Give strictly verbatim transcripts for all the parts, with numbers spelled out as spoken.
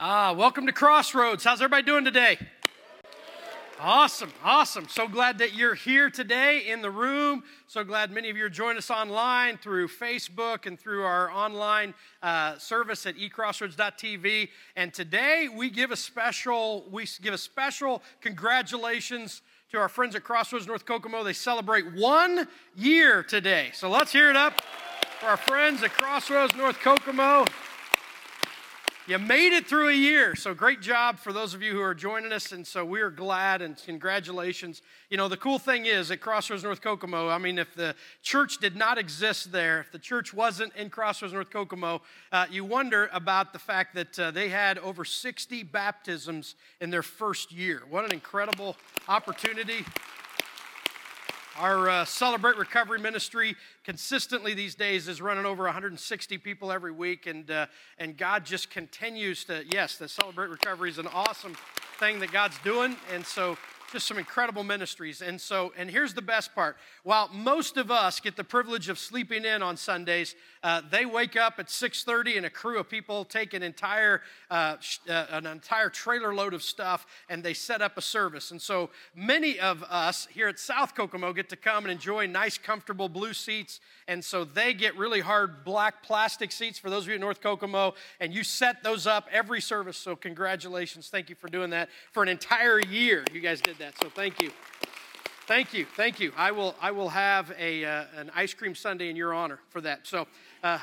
Ah, welcome to Crossroads. How's everybody doing today? Awesome, awesome. So glad that you're here today in the room. So glad many of you are joining us online through Facebook and through our online uh, service at e crossroads dot t v. And today we give a special, we give a special congratulations to our friends at Crossroads North Kokomo. They celebrate one year today. So let's hear it up for our friends at Crossroads North Kokomo. You made it through a year, so great job for those of you who are joining us, and so we are glad, and congratulations. You know, the cool thing is at Crossroads North Kokomo, I mean, if the church did not exist there, if the church wasn't in Crossroads North Kokomo, uh, you wonder about the fact that uh, they had over sixty baptisms in their first year. What an incredible opportunity. Our uh, Celebrate Recovery ministry consistently these days is running over one hundred sixty people every week, and uh, and God just continues to, yes, the Celebrate Recovery is an awesome thing that God's doing, and so just some incredible ministries. And so, and here's the best part. While most of us get the privilege of sleeping in on Sundays, uh, they wake up at six thirty and a crew of people take an entire uh, sh- uh, an entire trailer load of stuff, and they set up a service. And so many of us here at South Kokomo get to come and enjoy nice, comfortable blue seats. And so they get really hard black plastic seats for those of you in North Kokomo, and you set those up every service. So congratulations. Thank you for doing that for an entire year. You guys did that. So thank you. Thank you. Thank you. I will I will have a uh, an ice cream sundae in your honor for that. So uh,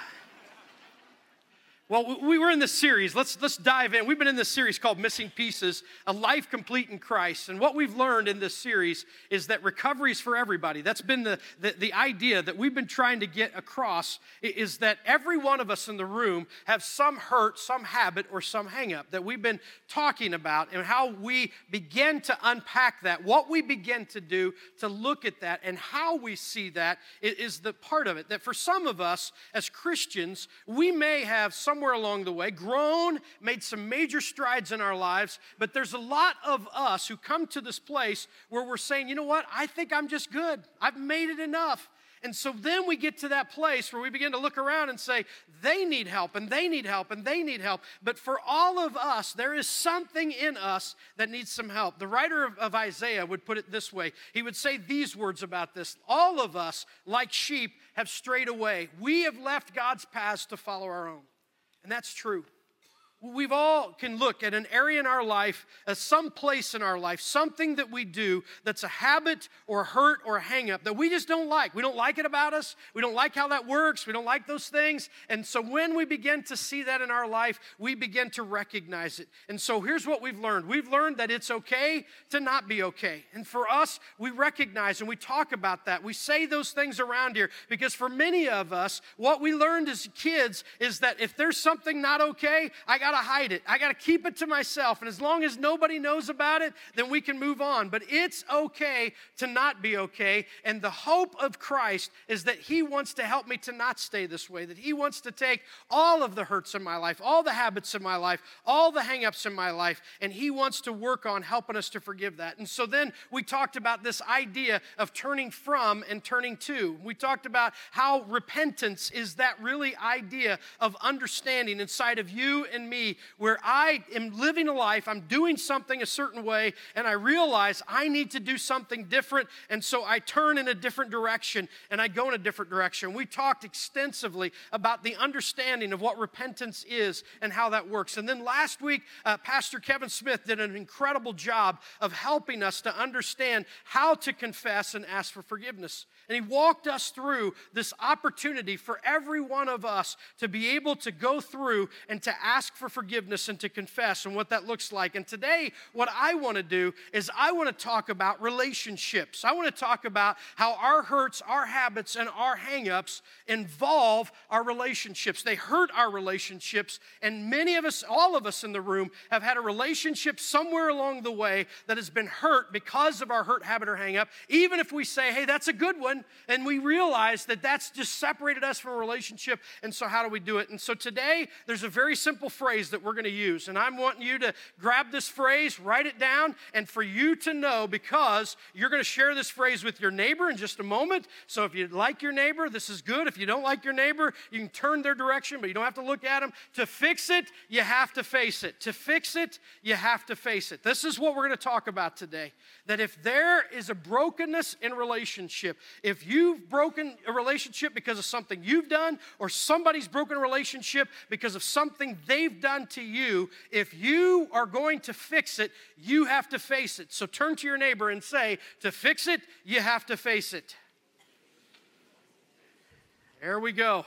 well, we were in this series. Let's let's dive in. We've been in this series called Missing Pieces, A Life Complete in Christ. And what we've learned in this series is that recovery is for everybody. That's been the, the, the idea that we've been trying to get across, is that every one of us in the room have some hurt, some habit, or some hang-up that we've been talking about, and how we begin to unpack that, what we begin to do to look at that, and how we see that is the part of it. That for some of us as Christians, we may have some Somewhere along the way, grown, made some major strides in our lives, but there's a lot of us who come to this place where we're saying, you know what, I think I'm just good. I've made it enough. And so then we get to that place where we begin to look around and say, they need help, and they need help, and they need help. But for all of us, there is something in us that needs some help. The writer of, of Isaiah would put it this way. He would say these words about this. All of us, like sheep, have strayed away. We have left God's paths to follow our own. And that's true. We've all can look at an area in our life, uh, some place in our life, something that we do that's a habit or a hurt or a hang-up that we just don't like. We don't like it about us. We don't like how that works. We don't like those things. And so when we begin to see that in our life, we begin to recognize it. And so here's what we've learned. We've learned that it's okay to not be okay. And for us, we recognize and we talk about that. We say those things around here because for many of us, what we learned as kids is that if there's something not okay, I got to hide it. I got to keep it to myself. And as long as nobody knows about it, then we can move on. But it's okay to not be okay. And the hope of Christ is that He wants to help me to not stay this way, that He wants to take all of the hurts in my life, all the habits in my life, all the hang-ups in my life, and He wants to work on helping us to forgive that. And so then we talked about this idea of turning from and turning to. We talked about how repentance is that really idea of understanding inside of you and me, where I am living a life, I'm doing something a certain way, and I realize I need to do something different, and so I turn in a different direction, and I go in a different direction. We talked extensively about the understanding of what repentance is and how that works. And then last week, uh, Pastor Kevin Smith did an incredible job of helping us to understand how to confess and ask for forgiveness. And he walked us through this opportunity for every one of us to be able to go through and to ask for forgiveness and to confess and what that looks like. And today, what I want to do is I want to talk about relationships. I want to talk about how our hurts, our habits, and our hang-ups involve our relationships. They hurt our relationships, and many of us, all of us in the room, have had a relationship somewhere along the way that has been hurt because of our hurt, habit, or hang-up. Even if we say, hey, that's a good one, and we realize that that's just separated us from a relationship, and so how do we do it? And so today, there's a very simple phrase phrase that we're going to use. And I'm wanting you to grab this phrase, write it down, and for you to know, because you're going to share this phrase with your neighbor in just a moment. So if you like your neighbor, this is good. If you don't like your neighbor, you can turn their direction, but you don't have to look at them. To fix it, you have to face it. To fix it, you have to face it. This is what we're going to talk about today. That if there is a brokenness in relationship, if you've broken a relationship because of something you've done, or somebody's broken a relationship because of something they've done to you, if you are going to fix it, you have to face it. So turn to your neighbor and say, to fix it, you have to face it. There we go.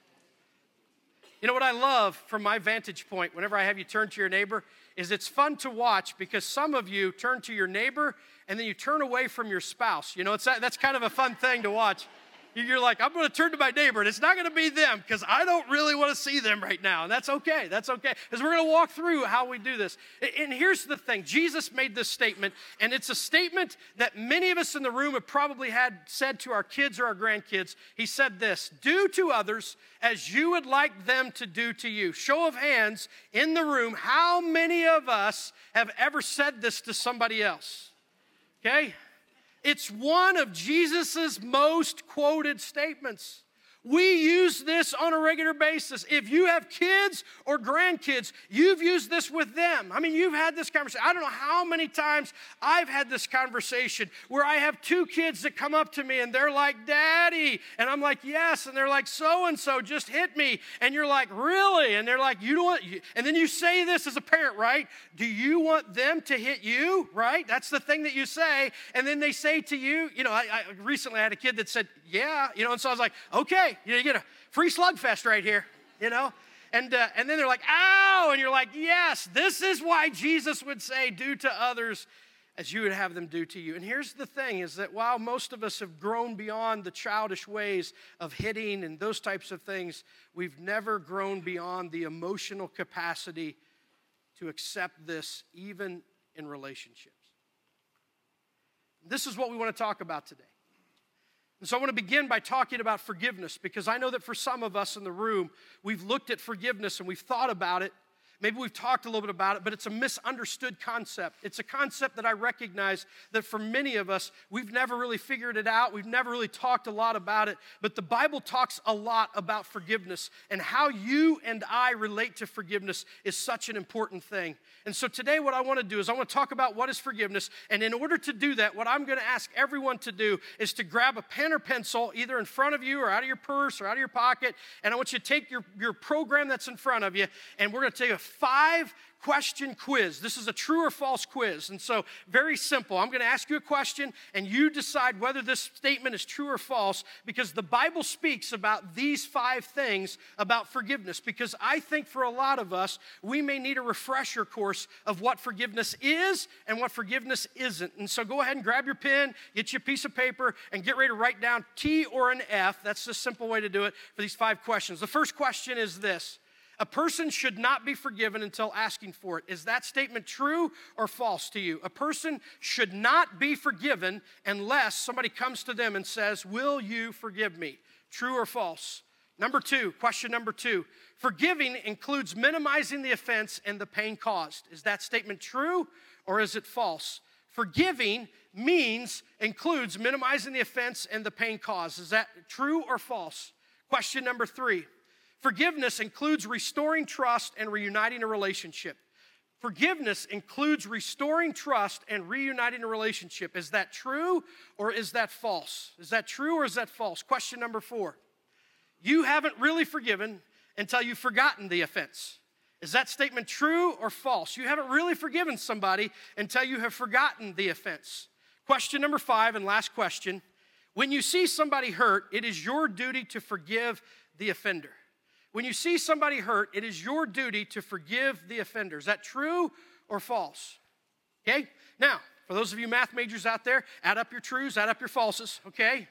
You know what I love from my vantage point, whenever I have you turn to your neighbor, is it's fun to watch, because some of you turn to your neighbor and then you turn away from your spouse. You know, it's that's kind of a fun thing to watch. You're like, I'm going to turn to my neighbor, and it's not going to be them, because I don't really want to see them right now. And that's okay. That's okay. Because we're going to walk through how we do this. And here's the thing. Jesus made this statement, and it's a statement that many of us in the room have probably had said to our kids or our grandkids. He said this: do to others as you would like them to do to you. Show of hands in the room, how many of us have ever said this to somebody else? Okay? It's one of Jesus's most quoted statements. We use this on a regular basis. If you have kids or grandkids, you've used this with them. I mean, you've had this conversation. I don't know how many times I've had this conversation where I have two kids that come up to me and they're like, Daddy. And I'm like, yes. And they're like, so-and-so just hit me. And you're like, really? And they're like, you don't want, and then you say this as a parent, right? Do you want them to hit you, right? That's the thing that you say. And then they say to you, you know, I, I recently had a kid that said, yeah, you know, and so I was like, okay. You know, you get a free slugfest right here, you know? And, uh, and then they're like, ow! And you're like, yes, this is why Jesus would say, do to others as you would have them do to you. And here's the thing, is that while most of us have grown beyond the childish ways of hitting and those types of things, we've never grown beyond the emotional capacity to accept this, even in relationships. This is what we want to talk about today. And so I want to begin by talking about forgiveness, because I know that for some of us in the room, we've looked at forgiveness and we've thought about it. Maybe we've talked a little bit about it, but it's a misunderstood concept. It's a concept that I recognize that for many of us, we've never really figured it out. We've never really talked a lot about it. But the Bible talks a lot about forgiveness, and how you and I relate to forgiveness is such an important thing. And so today what I want to do is I want to talk about what is forgiveness. And in order to do that, what I'm going to ask everyone to do is to grab a pen or pencil, either in front of you or out of your purse or out of your pocket. And I want you to take your, your program that's in front of you, and we're going to take a five question quiz. This is a true or false quiz. And so very simple. I'm going to ask you a question and you decide whether this statement is true or false, because the Bible speaks about these five things about forgiveness. Because I think for a lot of us, we may need a refresher course of what forgiveness is and what forgiveness isn't. And so go ahead and grab your pen, get you a piece of paper, and get ready to write down T or an F. That's the simple way to do it for these five questions. The first question is this: a person should not be forgiven until asking for it. Is that statement true or false to you? A person should not be forgiven unless somebody comes to them and says, will you forgive me? True or false? Number two, question number two. Forgiving includes minimizing the offense and the pain caused. Is that statement true or is it false? Forgiving means, includes minimizing the offense and the pain caused. Is that true or false? Question number three. Forgiveness includes restoring trust and reuniting a relationship. Forgiveness includes restoring trust and reuniting a relationship. Is that true or is that false? Is that true or is that false? Question number four. You haven't really forgiven until you've forgotten the offense. Is that statement true or false? You haven't really forgiven somebody until you have forgotten the offense. Question number five, and last question. When you see somebody hurt, it is your duty to forgive the offender. When you see somebody hurt, it is your duty to forgive the offender. Is that true or false? Okay? Now, for those of you math majors out there, add up your truths, add up your falses, okay?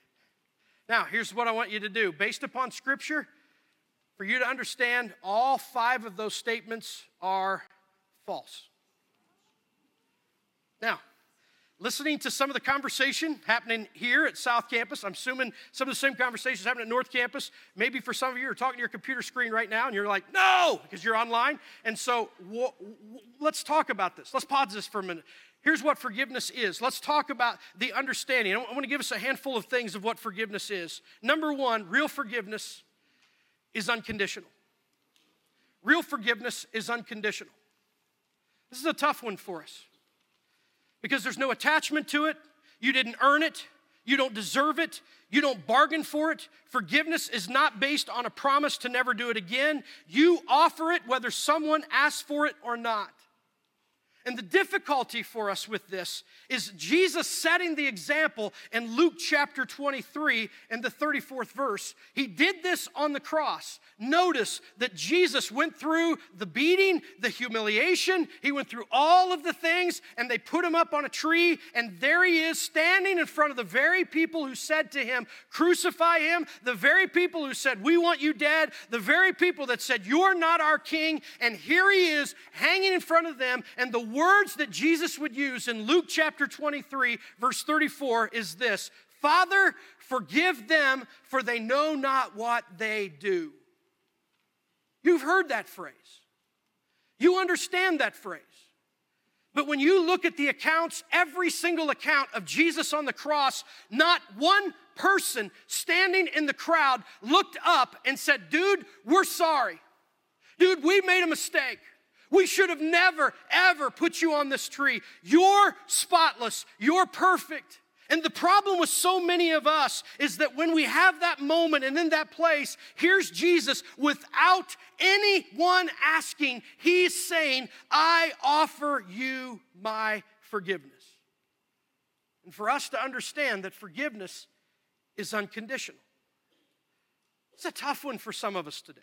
Now, here's what I want you to do. Based upon Scripture, for you to understand, all five of those statements are false. Now, listening to some of the conversation happening here at South Campus. I'm assuming some of the same conversations happening at North Campus. Maybe for some of you are talking to your computer screen right now and you're like, no, because you're online. And so w- w- let's talk about this. Let's pause this for a minute. Here's what forgiveness is. Let's talk about the understanding. I want to give us a handful of things of what forgiveness is. Number one, real forgiveness is unconditional. Real forgiveness is unconditional. This is a tough one for us, because there's no attachment to it. You didn't earn it. You don't deserve it. You don't bargain for it. Forgiveness is not based on a promise to never do it again. You offer it whether someone asks for it or not. And the difficulty for us with this is Jesus setting the example in Luke chapter twenty-three and the thirty-fourth verse. He did this on the cross. Notice that Jesus went through the beating, the humiliation. He went through all of the things, and they put him up on a tree, and there he is standing in front of the very people who said to him, crucify him, the very people who said, we want you dead, the very people that said, you're not our king, and here he is hanging in front of them, and the words that Jesus would use in Luke chapter twenty-three, verse thirty-four is this: Father, forgive them, for they know not what they do. You've heard that phrase. You understand that phrase. But when you look at the accounts, every single account of Jesus on the cross, not one person standing in the crowd looked up and said, dude, we're sorry. Dude, we made a mistake. We should have never, ever put you on this tree. You're spotless. You're perfect. And the problem with so many of us is that when we have that moment and in that place, here's Jesus without anyone asking. He's saying, I offer you my forgiveness. And for us to understand that forgiveness is unconditional. It's a tough one for some of us today.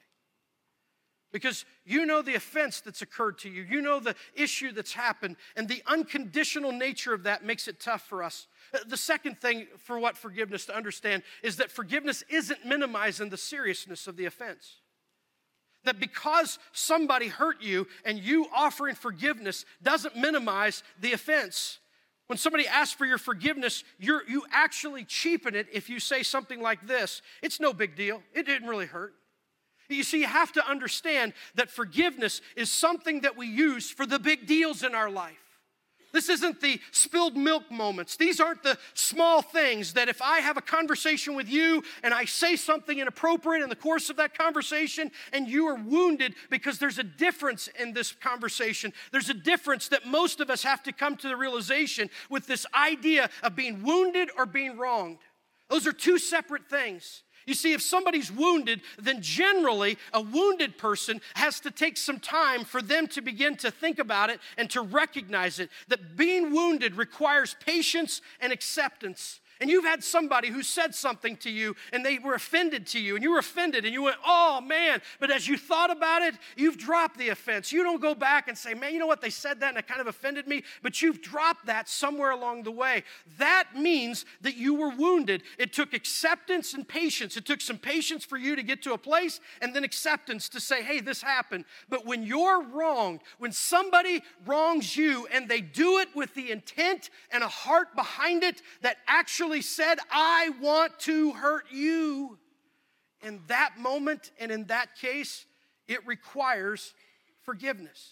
Because you know the offense that's occurred to you. You know the issue that's happened. And the unconditional nature of that makes it tough for us. The second thing for what forgiveness to understand is that forgiveness isn't minimizing the seriousness of the offense. That because somebody hurt you and you offering forgiveness doesn't minimize the offense. When somebody asks for your forgiveness, you're, you actually cheapen it if you say something like this: it's no big deal. It didn't really hurt. You see, you have to understand that forgiveness is something that we use for the big deals in our life. This isn't the spilled milk moments. These aren't the small things that if I have a conversation with you and I say something inappropriate in the course of that conversation and you are wounded, because there's a difference in this conversation. There's a difference that most of us have to come to the realization with this idea of being wounded or being wronged. Those are two separate things. You see, if somebody's wounded, then generally a wounded person has to take some time for them to begin to think about it and to recognize it. That being wounded requires patience and acceptance. And you've had somebody who said something to you and they were offended to you and you were offended and you went, oh man, but as you thought about it, you've dropped the offense. You don't go back and say, man, you know what, they said that and it kind of offended me, but you've dropped that somewhere along the way. That means that you were wounded. It took acceptance and patience. It took some patience for you to get to a place and then acceptance to say, hey, this happened. But when you're wronged, when somebody wrongs you and they do it with the intent and a heart behind it that actually said, I want to hurt you. In that moment and in that case, it requires forgiveness.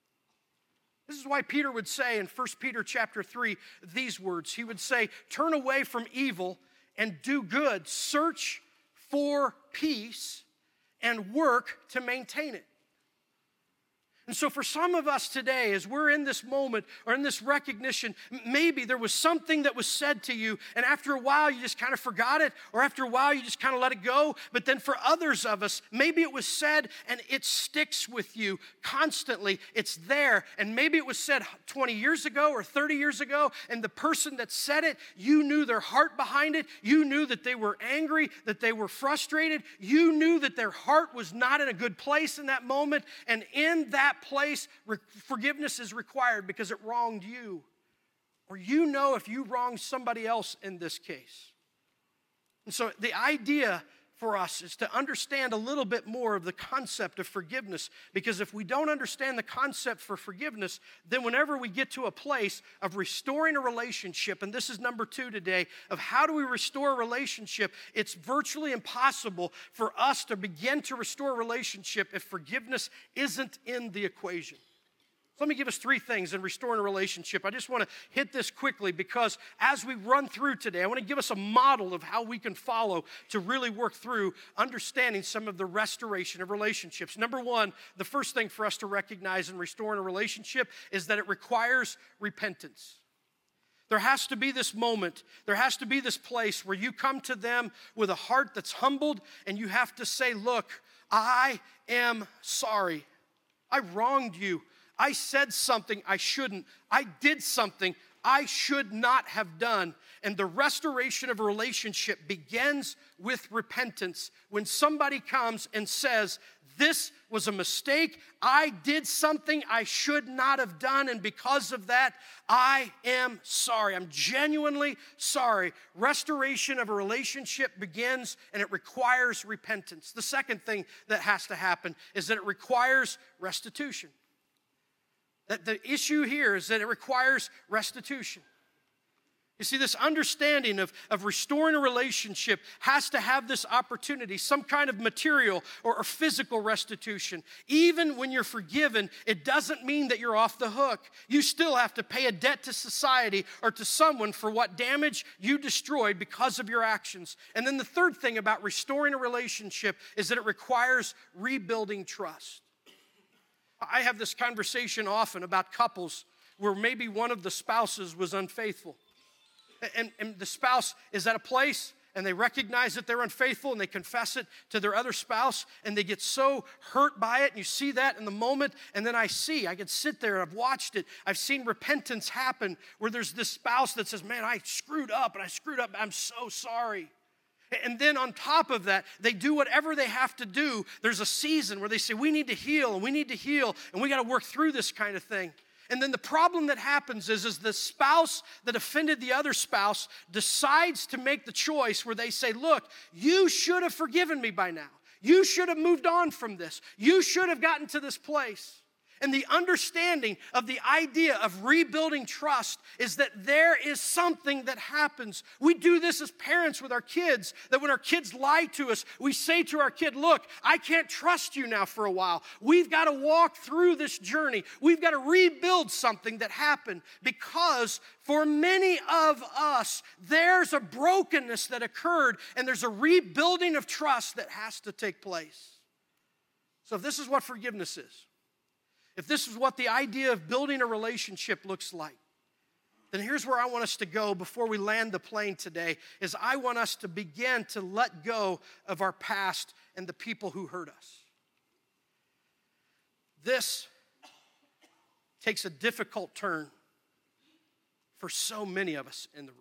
This is why Peter would say in First Peter chapter three these words. He would say, turn away from evil and do good. Search for peace and work to maintain it. And so for some of us today, as we're in this moment or in this recognition, maybe there was something that was said to you, and after a while you just kind of forgot it, or after a while you just kind of let it go. But then for others of us, maybe it was said and it sticks with you constantly. It's there. And maybe it was said twenty years ago or thirty years ago, and the person that said it, you knew their heart behind it. You knew that they were angry, that they were frustrated. You knew that their heart was not in a good place in that moment. And in that place, re- forgiveness is required because it wronged you. Or you know if you wronged somebody else in this case. And so the idea for us is to understand a little bit more of the concept of forgiveness. Because if we don't understand the concept for forgiveness, then whenever we get to a place of restoring a relationship, and this is number two today, of how do we restore a relationship, it's virtually impossible for us to begin to restore a relationship if forgiveness isn't in the equation. So let me give us three things in restoring a relationship. I just want to hit this quickly because as we run through today, I want to give us a model of how we can follow to really work through understanding some of the restoration of relationships. Number one, the first thing for us to recognize in restoring a relationship is that it requires repentance. There has to be this moment, there has to be this place where you come to them with a heart that's humbled and you have to say, look, I am sorry. I wronged you. I said something I shouldn't. I did something I should not have done. And the restoration of a relationship begins with repentance. When somebody comes and says, this was a mistake, I did something I should not have done, and because of that, I am sorry. I'm genuinely sorry. Restoration of a relationship begins, and it requires repentance. The second thing that has to happen is that it requires restitution. That the issue here is that it requires restitution. You see, this understanding of, of restoring a relationship has to have this opportunity, some kind of material or, or physical restitution. Even when you're forgiven, it doesn't mean that you're off the hook. You still have to pay a debt to society or to someone for what damage you destroyed because of your actions. And then the third thing about restoring a relationship is that it requires rebuilding trust. I have this conversation often about couples where maybe one of the spouses was unfaithful. And, and the spouse is at a place and they recognize that they're unfaithful and they confess it to their other spouse and they get so hurt by it. And you see that in the moment. And then I see, I can sit there and I've watched it. I've seen repentance happen where there's this spouse that says, man, I screwed up and I screwed up. I'm so sorry. And then on top of that, they do whatever they have to do. There's a season where they say, we need to heal, and we need to heal, and we got to work through this kind of thing. And then the problem that happens is, is the spouse that offended the other spouse decides to make the choice where they say, look, you should have forgiven me by now. You should have moved on from this. You should have gotten to this place. And the understanding of the idea of rebuilding trust is that there is something that happens. We do this as parents with our kids, that when our kids lie to us, we say to our kid, look, I can't trust you now for a while. We've got to walk through this journey. We've got to rebuild something that happened because for many of us, there's a brokenness that occurred and there's a rebuilding of trust that has to take place. So if this is what forgiveness is, if this is what the idea of building a relationship looks like, then here's where I want us to go before we land the plane today, is I want us to begin to let go of our past and the people who hurt us. This takes a difficult turn for so many of us in the room.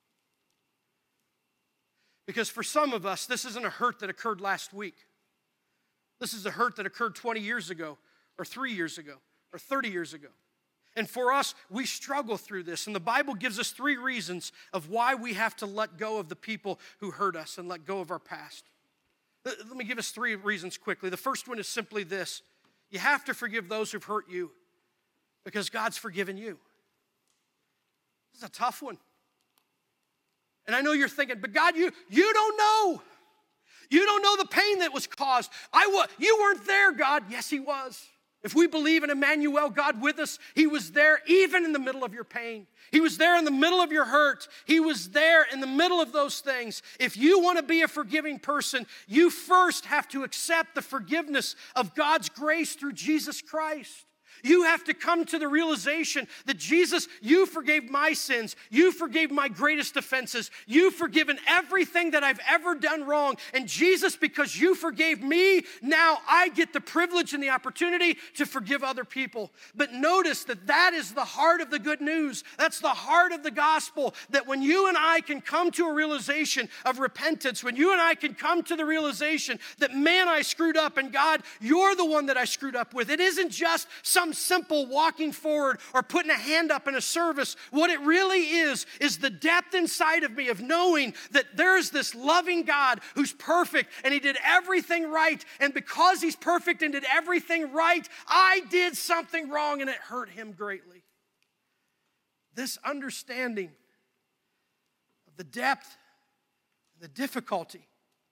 Because for some of us, this isn't a hurt that occurred last week. This is a hurt that occurred twenty years ago, or three years ago, or thirty years ago. And for us, we struggle through this. And the Bible gives us three reasons of why we have to let go of the people who hurt us and let go of our past. Let me give us three reasons quickly. The first one is simply this. You have to forgive those who've hurt you because God's forgiven you. This is a tough one. And I know you're thinking, but God, you, you don't know. You don't know the pain that was caused. I was, you weren't there, God. Yes, he was. If we believe in Emmanuel, God with us, he was there even in the middle of your pain. He was there in the middle of your hurt. He was there in the middle of those things. If you want to be a forgiving person, you first have to accept the forgiveness of God's grace through Jesus Christ. You have to come to the realization that Jesus, you forgave my sins. You forgave my greatest offenses. You've forgiven everything that I've ever done wrong. And Jesus, because you forgave me, now I get the privilege and the opportunity to forgive other people. But notice that that is the heart of the good news. That's the heart of the gospel, that when you and I can come to a realization of repentance, when you and I can come to the realization that, man, I screwed up, and God, you're the one that I screwed up with. It isn't just some simple walking forward or putting a hand up in a service. What it really is, is the depth inside of me of knowing that there's this loving God who's perfect and he did everything right. And because he's perfect and did everything right, I did something wrong and it hurt him greatly. This understanding of the depth, the difficulty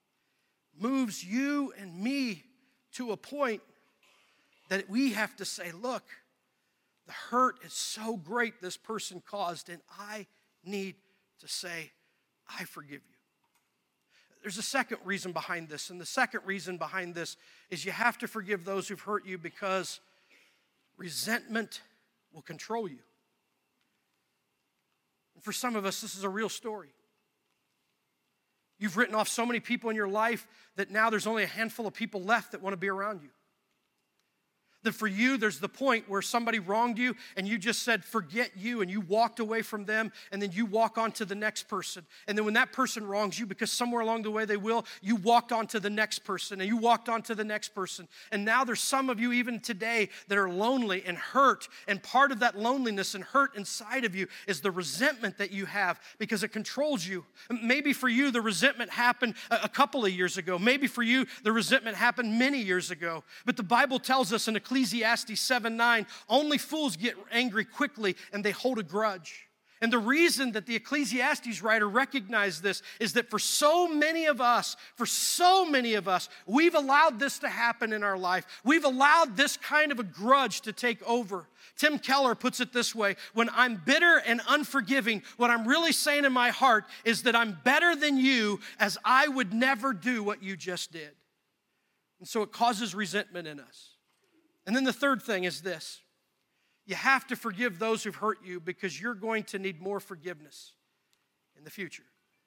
moves you and me to a point that we have to say, look, the hurt is so great this person caused, and I need to say, I forgive you. There's a second reason behind this, and the second reason behind this is you have to forgive those who've hurt you because resentment will control you. And for some of us, this is a real story. You've written off so many people in your life that now there's only a handful of people left that want to be around you. That for you, there's the point where somebody wronged you and you just said, forget you, and you walked away from them, and then you walk on to the next person. And then when that person wrongs you, because somewhere along the way they will, you walked on to the next person, and you walked on to the next person. And now there's some of you even today that are lonely and hurt, and part of that loneliness and hurt inside of you is the resentment that you have because it controls you. Maybe for you, the resentment happened a couple of years ago. Maybe for you, the resentment happened many years ago. But the Bible tells us in Ecclesiastes seven nine, only fools get angry quickly and they hold a grudge. And the reason that the Ecclesiastes writer recognized this is that for so many of us, for so many of us, we've allowed this to happen in our life. We've allowed this kind of a grudge to take over. Tim Keller puts it this way: when I'm bitter and unforgiving, what I'm really saying in my heart is that I'm better than you, as I would never do what you just did. And so it causes resentment in us. And then the third thing is this: you have to forgive those who've hurt you because you're going to need more forgiveness in the future.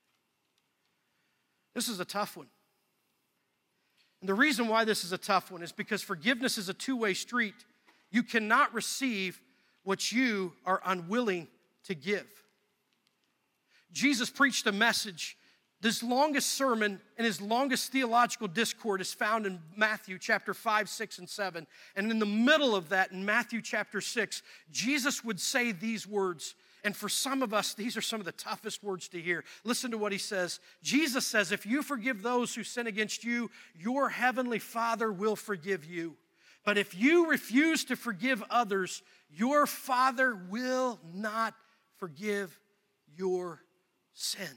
This is a tough one. And the reason why this is a tough one is because forgiveness is a two-way street. You cannot receive what you are unwilling to give. Jesus preached a message. His longest sermon and his longest theological discourse is found in Matthew chapter five, six, and seven. And in the middle of that, in Matthew chapter six, Jesus would say these words. And for some of us, these are some of the toughest words to hear. Listen to what he says. Jesus says, if you forgive those who sin against you, your heavenly Father will forgive you. But if you refuse to forgive others, your Father will not forgive your sins.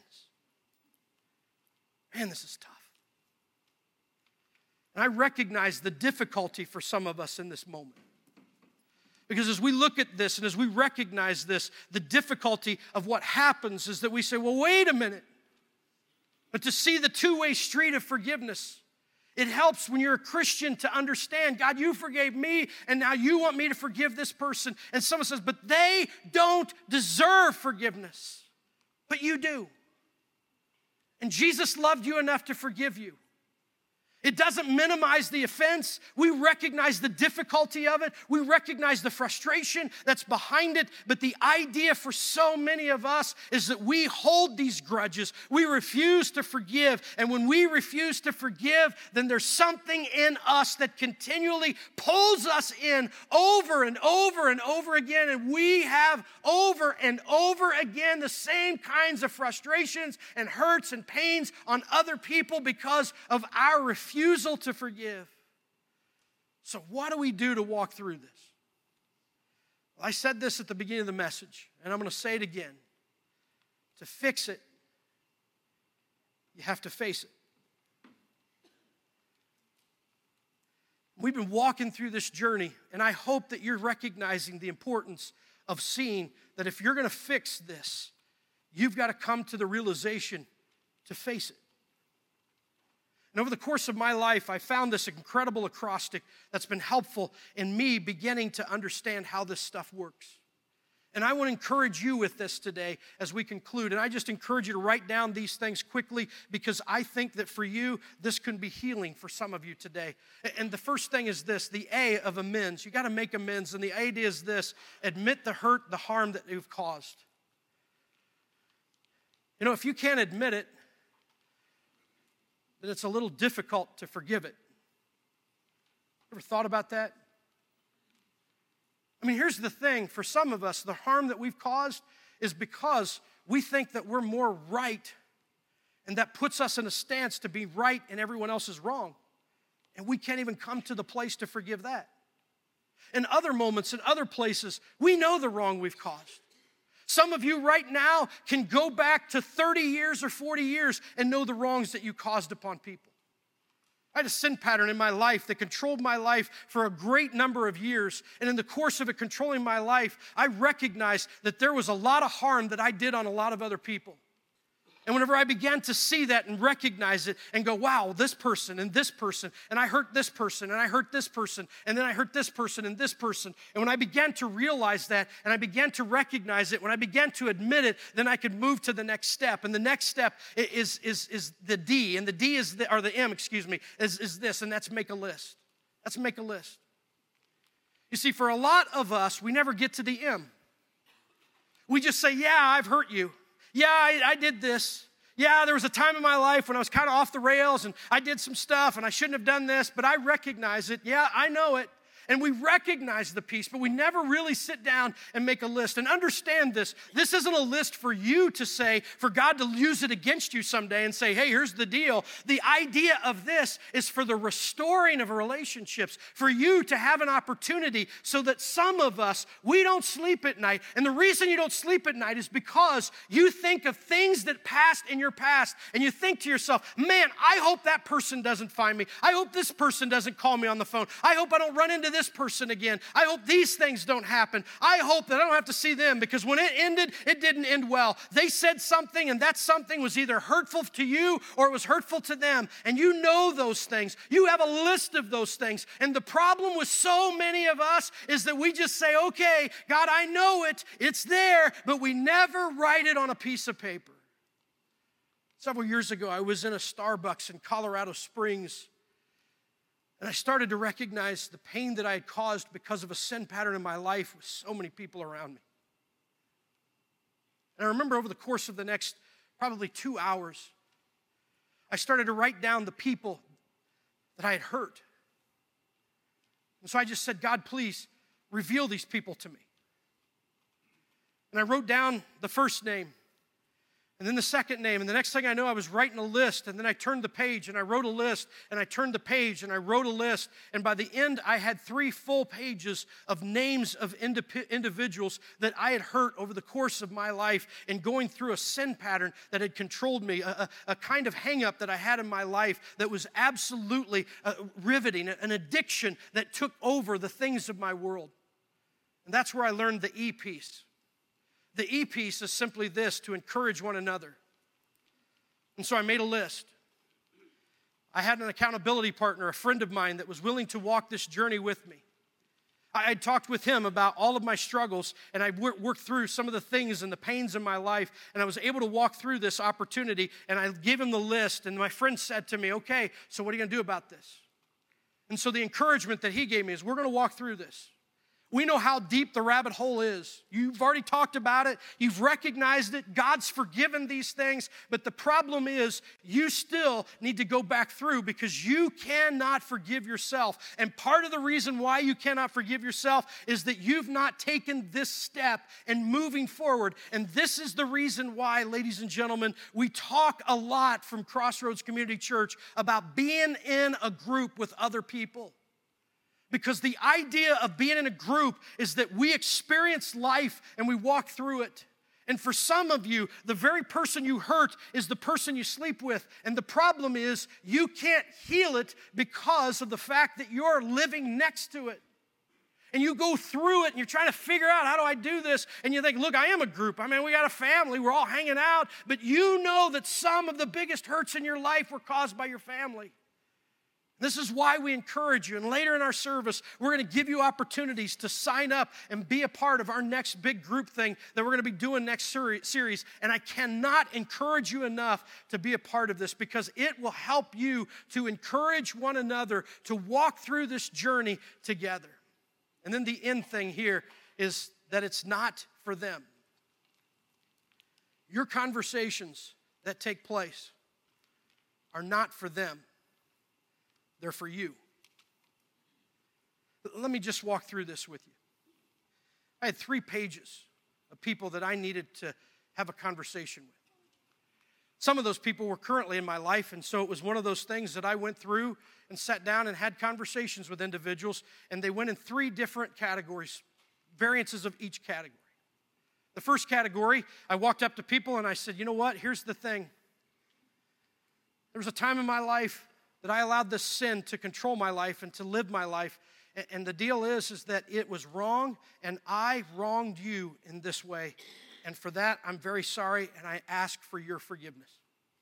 Man, this is tough. And I recognize the difficulty for some of us in this moment. Because as we look at this and as we recognize this, the difficulty of what happens is that we say, well, wait a minute. But to see the two-way street of forgiveness, it helps when you're a Christian to understand, God, you forgave me, and now you want me to forgive this person. And someone says, but they don't deserve forgiveness. But you do. And Jesus loved you enough to forgive you. It doesn't minimize the offense. We recognize the difficulty of it. We recognize the frustration that's behind it. But the idea for so many of us is that we hold these grudges. We refuse to forgive. And when we refuse to forgive, then there's something in us that continually pulls us in over and over and over again. And we have over and over again the same kinds of frustrations and hurts and pains on other people because of our refusal. Refusal to forgive. So what do we do to walk through this? Well, I said this at the beginning of the message, and I'm going to say it again. To fix it, you have to face it. We've been walking through this journey, and I hope that you're recognizing the importance of seeing that if you're going to fix this, you've got to come to the realization to face it. And over the course of my life, I found this incredible acrostic that's been helpful in me beginning to understand how this stuff works. And I want to encourage you with this today as we conclude. And I just encourage you to write down these things quickly because I think that for you, this can be healing for some of you today. And the first thing is this, the A of amends. You got to make amends. And the idea is this: admit the hurt, the harm that you've caused. You know, if you can't admit it, then it's a little difficult to forgive it. Ever thought about that? I mean, here's the thing. For some of us, the harm that we've caused is because we think that we're more right, and that puts us in a stance to be right and everyone else is wrong. And we can't even come to the place to forgive that. In other moments, in other places, we know the wrong we've caused. Some of you right now can go back to thirty years or forty years and know the wrongs that you caused upon people. I had a sin pattern in my life that controlled my life for a great number of years. And in the course of it controlling my life, I recognized that there was a lot of harm that I did on a lot of other people. And whenever I began to see that and recognize it and go, wow, this person and this person, and I hurt this person, and I hurt this person, and then I hurt this person and this person. And when I began to realize that, and I began to recognize it, when I began to admit it, then I could move to the next step. And the next step is, is, is the D, and the D is, the, or the M, excuse me, is, is this, and that's make a list. That's make a list. You see, for a lot of us, we never get to the M. We just say, yeah, I've hurt you. Yeah, I, I did this. Yeah, there was a time in my life when I was kind of off the rails and I did some stuff and I shouldn't have done this, but I recognize it. Yeah, I know it. And we recognize the piece, but we never really sit down and make a list. And understand this. This isn't a list for you to say, for God to use it against you someday and say, hey, here's the deal. The idea of this is for the restoring of relationships, for you to have an opportunity so that some of us, we don't sleep at night. And the reason you don't sleep at night is because you think of things that passed in your past, and you think to yourself, man, I hope that person doesn't find me. I hope this person doesn't call me on the phone. I hope I don't run into this this person again. I hope these things don't happen. I hope that I don't have to see them, because when it ended, it didn't end well. They said something, and that something was either hurtful to you or it was hurtful to them. And you know those things. You have a list of those things. And the problem with so many of us is that we just say, okay, God, I know it. It's there, but we never write it on a piece of paper. Several years ago, I was in a Starbucks in Colorado Springs, and I started to recognize the pain that I had caused because of a sin pattern in my life with so many people around me. And I remember over the course of the next probably two hours, I started to write down the people that I had hurt. And so I just said, God, please reveal these people to me. And I wrote down the first name, and then the second name, and the next thing I know, I was writing a list, and then I turned the page, and I wrote a list, and I turned the page, and I wrote a list, and by the end, I had three full pages of names of individuals that I had hurt over the course of my life and going through a sin pattern that had controlled me, a, a, a kind of hang-up that I had in my life that was absolutely uh, riveting, an addiction that took over the things of my world. And that's where I learned the E piece. The E piece is simply this: to encourage one another. And so I made a list. I had an accountability partner, a friend of mine, that was willing to walk this journey with me. I had talked with him about all of my struggles, and I worked through some of the things and the pains in my life, and I was able to walk through this opportunity, and I gave him the list, and my friend said to me, okay, so what are you going to do about this? And so the encouragement that he gave me is, we're going to walk through this. We know how deep the rabbit hole is. You've already talked about it. You've recognized it. God's forgiven these things. But the problem is you still need to go back through, because you cannot forgive yourself. And part of the reason why you cannot forgive yourself is that you've not taken this step and moving forward. And this is the reason why, ladies and gentlemen, we talk a lot from Crossroads Community Church about being in a group with other people. Because the idea of being in a group is that we experience life and we walk through it. And for some of you, the very person you hurt is the person you sleep with. And the problem is you can't heal it because of the fact that you're living next to it. And you go through it and you're trying to figure out, how do I do this? And you think, look, I am a group. I mean, we got a family. We're all hanging out. But you know that some of the biggest hurts in your life were caused by your family. This is why we encourage you. And later in our service, we're going to give you opportunities to sign up and be a part of our next big group thing that we're going to be doing next series. And I cannot encourage you enough to be a part of this, because it will help you to encourage one another to walk through this journey together. And then the end thing here is that it's not for them. Your conversations that take place are not for them. They're for you. Let me just walk through this with you. I had three pages of people that I needed to have a conversation with. Some of those people were currently in my life, and so it was one of those things that I went through and sat down and had conversations with individuals, and they went in three different categories, variances of each category. The first category, I walked up to people and I said, you know what, here's the thing. There was a time in my life that I allowed this sin to control my life and to live my life, and the deal is, is that it was wrong, and I wronged you in this way. And for that, I'm very sorry, and I ask for your forgiveness.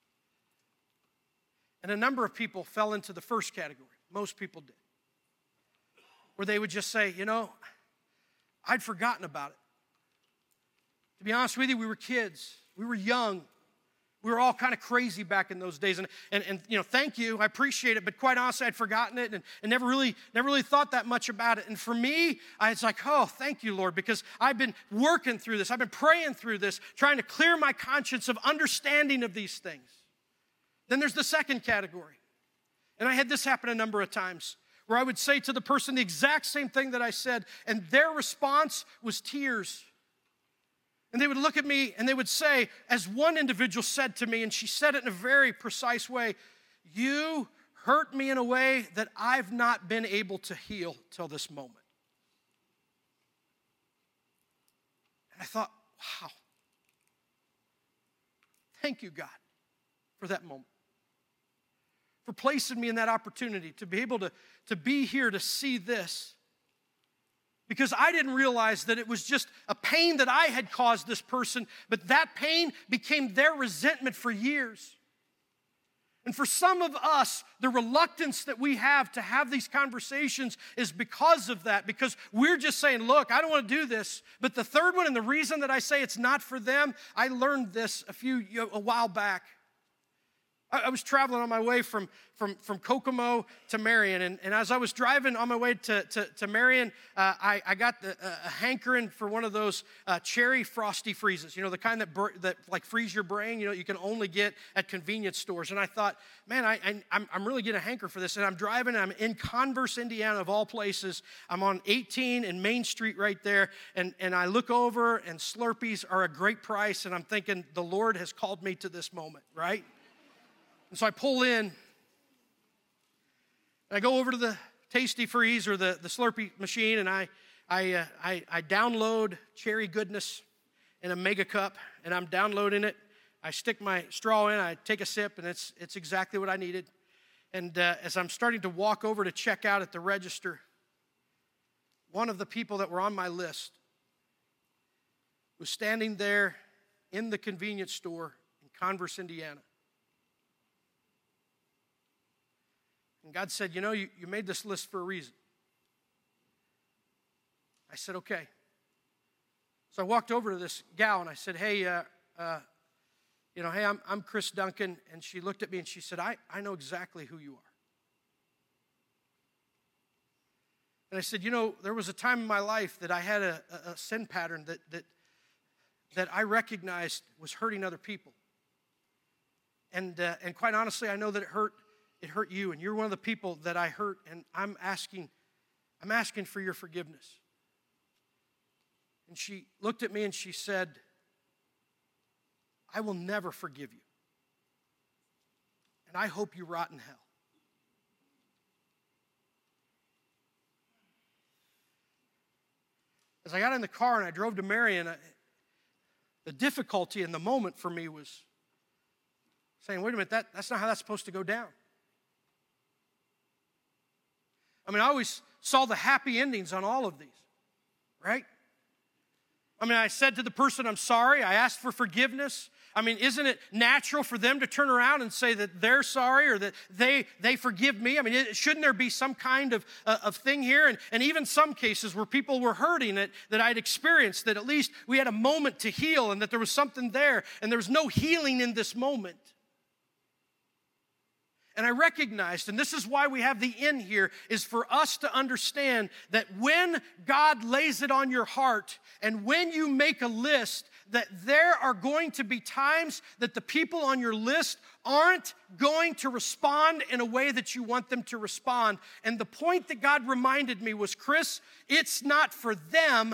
And a number of people fell into the first category. Most people did. Where they would just say, you know, I'd forgotten about it. To be honest with you, we were kids. We were young. We were all kind of crazy back in those days. And, and, and you know, thank you. I appreciate it. But quite honestly, I'd forgotten it and, and never really never really thought that much about it. And for me, I was like, oh, thank you, Lord, because I've been working through this. I've been praying through this, trying to clear my conscience of understanding of these things. Then there's the second category. And I had this happen a number of times where I would say to the person the exact same thing that I said, and their response was tears. And they would look at me and they would say, as one individual said to me, and she said it in a very precise way, you hurt me in a way that I've not been able to heal till this moment. And I thought, wow. Thank you, God, for that moment. For placing me in that opportunity to be able to, to be here to see this. Because I didn't realize that it was just a pain that I had caused this person, but that pain became their resentment for years. And for some of us, the reluctance that we have to have these conversations is because of that, because we're just saying, look, I don't want to do this. But the third one, and the reason that I say it's not for them, I learned this a few, a while back. I was traveling on my way from, from, from Kokomo to Marion, and, and as I was driving on my way to, to, to Marion, uh, I, I got the, uh, a hankering for one of those uh, cherry frosty freezes, you know, the kind that, bur- that like freeze your brain, you know, you can only get at convenience stores. And I thought, man, I, I, I'm, I'm really getting a hanker for this. And I'm driving, and I'm in Converse, Indiana, of all places. I'm on eighteen and Main Street right there, and, and I look over, and Slurpees are a great price, and I'm thinking, the Lord has called me to this moment, right? And so I pull in, and I go over to the Tasty Freeze or the, the Slurpee machine, and I, I, uh, I, I download Cherry Goodness in a mega cup, and I'm downloading it. I stick my straw in, I take a sip, and it's, it's exactly what I needed. And uh, as I'm starting to walk over to check out at the register, one of the people that were on my list was standing there in the convenience store in Converse, Indiana. And God said, you know, you, you made this list for a reason. I said, okay. So I walked over to this gal and I said, hey, uh, uh, you know, hey, I'm, I'm Chris Duncan. And she looked at me and she said, I, I know exactly who you are. And I said, you know, there was a time in my life that I had a, a, a sin pattern that, that, that I recognized was hurting other people. And, uh, and quite honestly, I know that it hurt It hurt you, and you're one of the people that I hurt, and I'm asking, I'm asking for your forgiveness. And she looked at me and she said, I will never forgive you. And I hope you rot in hell. As I got in the car and I drove to Marion, I, the difficulty in the moment for me was saying, wait a minute, that, that's not how that's supposed to go down. I mean, I always saw the happy endings on all of these, right? I mean, I said to the person, I'm sorry. I asked for forgiveness. I mean, isn't it natural for them to turn around and say that they're sorry or that they they forgive me? I mean, it, shouldn't there be some kind of, uh, of thing here? And, and even some cases where people were hurting that, that I'd experienced, that at least we had a moment to heal and that there was something there, and there was no healing in this moment. And I recognized, and this is why we have the in here, is for us to understand that when God lays it on your heart and when you make a list, that there are going to be times that the people on your list aren't going to respond in a way that you want them to respond. And the point that God reminded me was, Chris, it's not for them,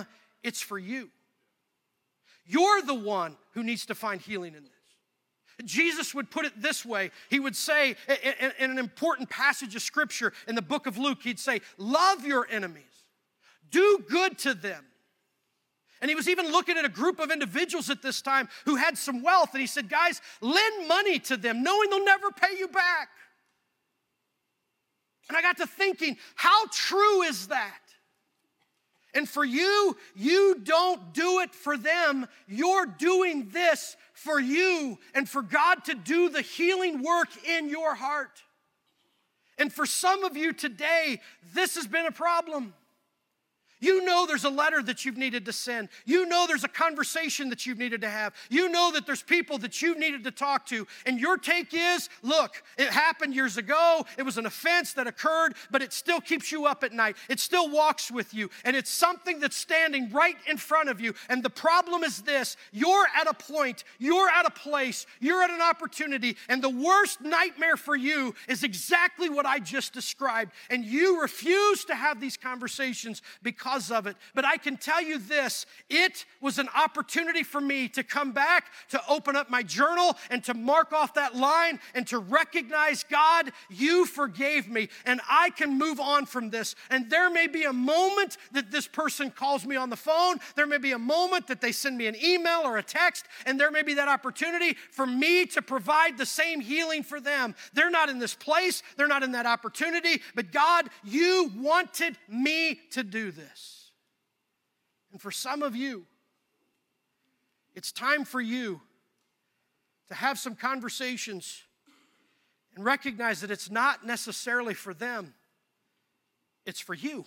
it's for you. You're the one who needs to find healing in this. Jesus would put it this way. He would say in an important passage of Scripture in the book of Luke, he'd say, love your enemies. Do good to them. And he was even looking at a group of individuals at this time who had some wealth. And he said, guys, lend money to them knowing they'll never pay you back. And I got to thinking, how true is that? And for you, you don't do it for them. You're doing this for you and for God to do the healing work in your heart. And for some of you today, this has been a problem. You know there's a letter that you've needed to send. You know there's a conversation that you've needed to have. You know that there's people that you've needed to talk to. And your take is, look, it happened years ago. It was an offense that occurred, but it still keeps you up at night. It still walks with you. And it's something that's standing right in front of you. And the problem is this. You're at a point, you're at a place, you're at an opportunity, and the worst nightmare for you is exactly what I just described. And you refuse to have these conversations because of it. But I can tell you this, it was an opportunity for me to come back, to open up my journal and to mark off that line and to recognize, God, you forgave me and I can move on from this. And there may be a moment that this person calls me on the phone. There may be a moment that they send me an email or a text, and there may be that opportunity for me to provide the same healing for them. They're not in this place. They're not in that opportunity. But God, you wanted me to do this. And for some of you, it's time for you to have some conversations and recognize that it's not necessarily for them, it's for you.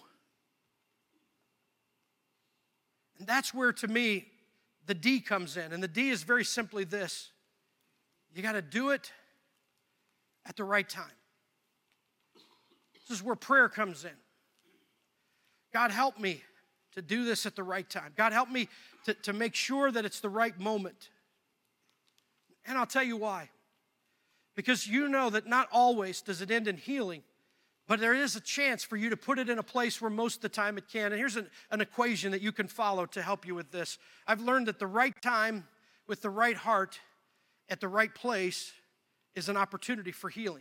And that's where, to me, the D comes in. And the D is very simply this. You got to do it at the right time. This is where prayer comes in. God, help me to do this at the right time. God, help me to, to make sure that it's the right moment. And I'll tell you why. Because you know that not always does it end in healing, but there is a chance for you to put it in a place where most of the time it can. And here's an, an equation that you can follow to help you with this. I've learned that the right time with the right heart at the right place is an opportunity for healing.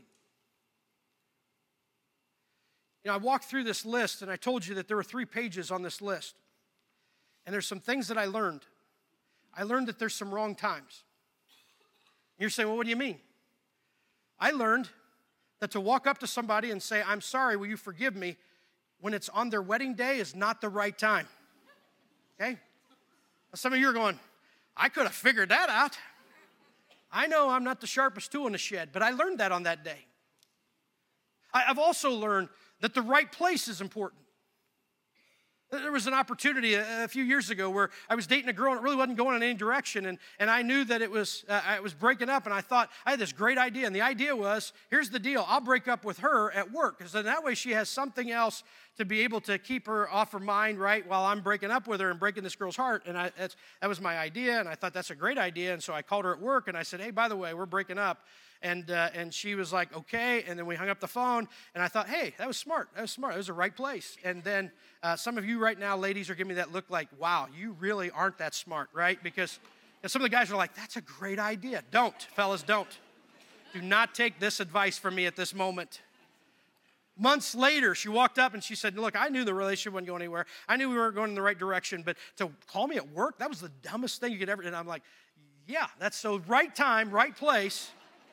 You know, I walked through this list and I told you that there were three pages on this list. And there's some things that I learned. I learned that there's some wrong times. You're saying, well, what do you mean? I learned that to walk up to somebody and say, I'm sorry, will you forgive me, when it's on their wedding day is not the right time. Okay? Now, some of you are going, I could have figured that out. I know I'm not the sharpest tool in the shed, but I learned that on that day. I've also learned that the right place is important. There was an opportunity a, a few years ago where I was dating a girl and it really wasn't going in any direction, and, and I knew that it was, uh, it was breaking up, and I thought, I had this great idea, and the idea was, here's the deal, I'll break up with her at work, because then that way she has something else to be able to keep her off her mind, right, while I'm breaking up with her and breaking this girl's heart, and I, that's, that was my idea, and I thought that's a great idea, and so I called her at work, and I said, hey, by the way, we're breaking up. And uh, and she was like, okay. And then we hung up the phone. And I thought, hey, that was smart. That was smart. It was the right place. And then uh, some of you right now, ladies, are giving me that look like, wow, you really aren't that smart, right? Because and some of the guys are like, that's a great idea. Don't, fellas, don't. Do not take this advice from me at this moment. Months later, she walked up and she said, look, I knew the relationship wasn't going anywhere. I knew we weren't going in the right direction. But to call me at work, that was the dumbest thing you could ever do. And I'm like, yeah, that's so right time, right place.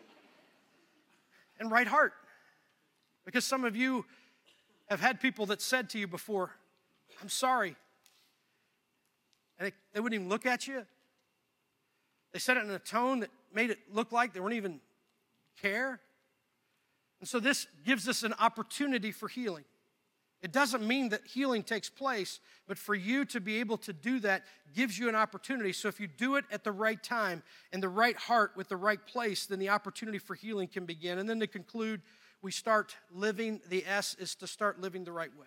And right heart. Because some of you have had people that said to you before, I'm sorry. And they, they wouldn't even look at you. They said it in a tone that made it look like they wouldn't even care. And so this gives us an opportunity for healing. It doesn't mean that healing takes place, but for you to be able to do that gives you an opportunity. So if you do it at the right time, in the right heart, with the right place, then the opportunity for healing can begin. And then to conclude, we start living, the S is to start living the right way.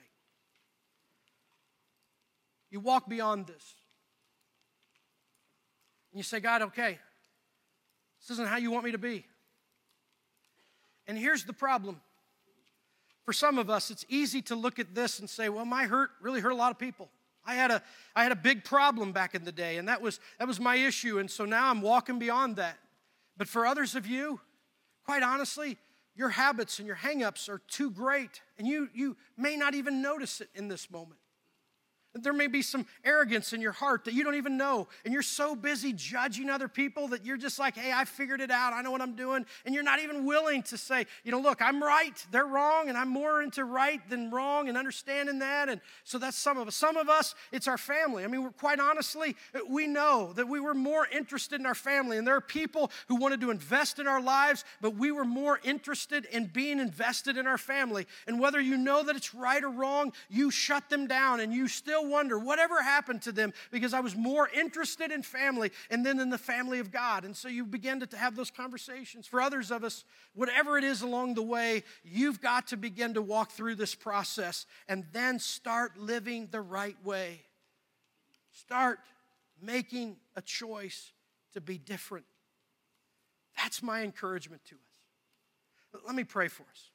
You walk beyond this. And you say, God, okay, this isn't how you want me to be. And here's the problem. For some of us, it's easy to look at this and say, well, my hurt really hurt a lot of people. I had a, I had a big problem back in the day, and that was, that was my issue, and so now I'm walking beyond that. But for others of you, quite honestly, your habits and your hang-ups are too great, and you, you may not even notice it in this moment. There may be some arrogance in your heart that you don't even know, and you're so busy judging other people that you're just like, hey, I figured it out, I know what I'm doing, and you're not even willing to say, you know, look, I'm right, they're wrong, and I'm more into right than wrong and understanding that, and so that's some of us. Some of us, it's our family. I mean, we're, quite honestly, we know that we were more interested in our family, and there are people who wanted to invest in our lives, but we were more interested in being invested in our family, and whether you know that it's right or wrong, you shut them down, and you still wonder whatever happened to them because I was more interested in family and then in the family of God. And so you begin to have those conversations. For others of us, whatever it is along the way, you've got to begin to walk through this process and then start living the right way. Start making a choice to be different. That's my encouragement to us. Let me pray for us.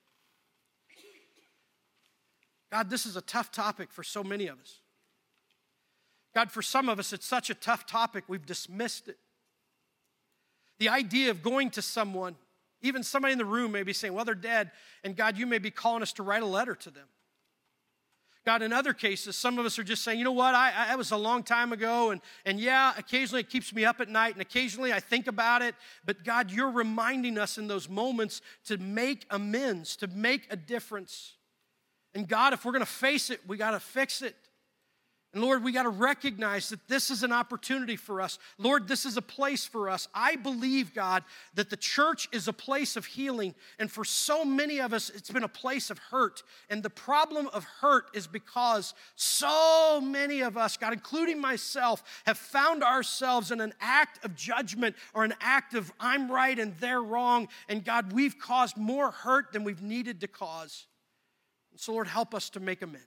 God, this is a tough topic for so many of us. God, for some of us, it's such a tough topic, we've dismissed it. The idea of going to someone, even somebody in the room may be saying, well, they're dead, and God, you may be calling us to write a letter to them. God, in other cases, some of us are just saying, you know what, I, I, that was a long time ago, and, and yeah, occasionally it keeps me up at night, and occasionally I think about it, but God, you're reminding us in those moments to make amends, to make a difference. And God, if we're going to face it, we got to fix it. And Lord, we got to recognize that this is an opportunity for us. Lord, this is a place for us. I believe, God, that the church is a place of healing. And for so many of us, it's been a place of hurt. And the problem of hurt is because so many of us, God, including myself, have found ourselves in an act of judgment or an act of I'm right and they're wrong. And God, we've caused more hurt than we've needed to cause. And so, Lord, help us to make amends.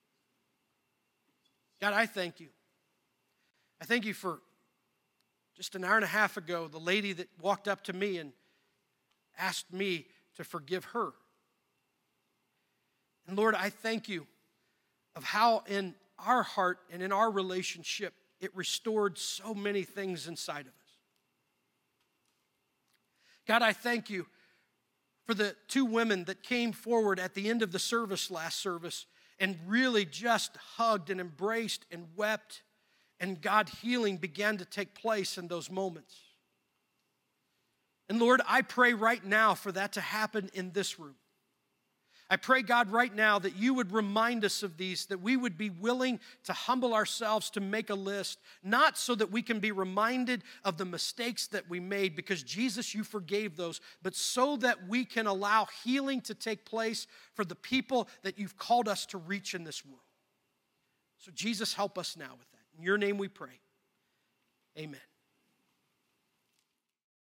God, I thank you. I thank you for just an hour and a half ago, the lady that walked up to me and asked me to forgive her. And Lord, I thank you of how in our heart and in our relationship, it restored so many things inside of us. God, I thank you for the two women that came forward at the end of the service, last service, and really just hugged and embraced and wept, and God, healing began to take place in those moments. And Lord, I pray right now for that to happen in this room. I pray, God, right now that you would remind us of these, that we would be willing to humble ourselves to make a list, not so that we can be reminded of the mistakes that we made, because Jesus, you forgave those, but so that we can allow healing to take place for the people that you've called us to reach in this world. So Jesus, help us now with that. In your name we pray. Amen.